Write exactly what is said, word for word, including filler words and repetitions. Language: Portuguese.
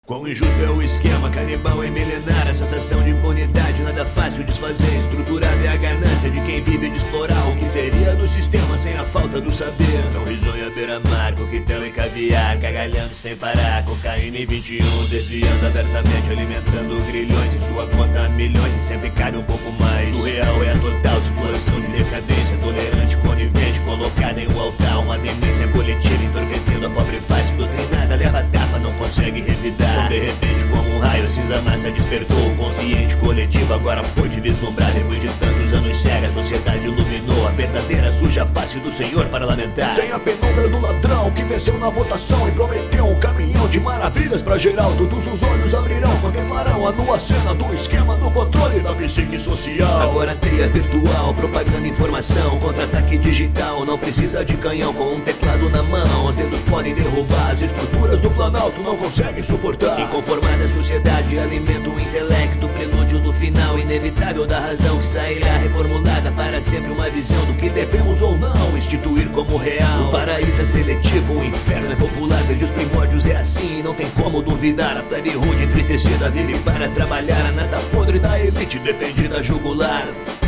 Quão injusto é o esquema, canibal é milenar. A sensação de impunidade, nada fácil desfazer. Estruturada é a ganância de quem vive de explorar o que seria do sistema sem a falta do saber. Não risonho à beira-mar, coquetel e caviar, gargalhando sem parar, cocaína e vinte e um, desviando abertamente, alimentando grilhões em sua conta milhões e sempre cabe um pouco mais. Surreal é a total exploração de decadência, tolerante, conivente, colocada em um altar. Uma demência coletiva entorpecendo a pobre face doutrinada, leva a tapa, não consegue revidar. De repente, como um raio, a cinza massa despertou. O consciente coletivo agora pôde vislumbrar. Depois de tantos anos cega, a sociedade iluminou a verdadeira suja face do Senhor para lamentar. Sem a penumbra do ladrão que venceu na votação e prometeu um caminhão de maravilhas pra geral. Todos os olhos abrirão, contemplarão a nua cena do esquema do controle da psique social. Agora teia virtual, propaganda, informação, contra-ataque digital. Não precisa de canhão, com um teclado na mão os dedos podem derrubar. As estruturas do Planalto não conseguem suportar. Inconformada a sociedade alimenta o intelecto, prelúdio do final inevitável da razão que sairá reformulada para sempre. Uma visão do que devemos ou não instituir como real. O paraíso é seletivo, o inferno é popular. Desde os primórdios é assim, não tem como duvidar. A plebe rude entristecida vive para trabalhar. A nata podre da elite depende da jugular.